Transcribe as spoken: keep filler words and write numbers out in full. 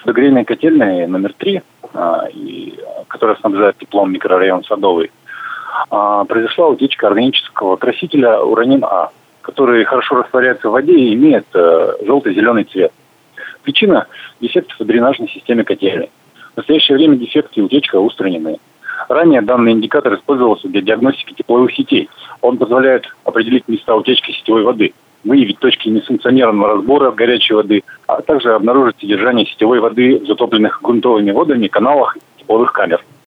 водогрейной котельной номер три, и, которая снабжает теплом микрорайон Садовый, произошла утечка органического красителя уранин А, который хорошо растворяется в воде и имеет желто-зеленый цвет. Причина – дефект в дренажной системе котельной. В настоящее время дефекты и утечка устранены. Ранее данный индикатор использовался для диагностики тепловых сетей. Он позволяет определить места утечки сетевой воды, выявить точки несанкционированного разбора горячей воды, а также обнаружить содержание сетевой воды в затопленных грунтовыми водами каналах тепловых камер.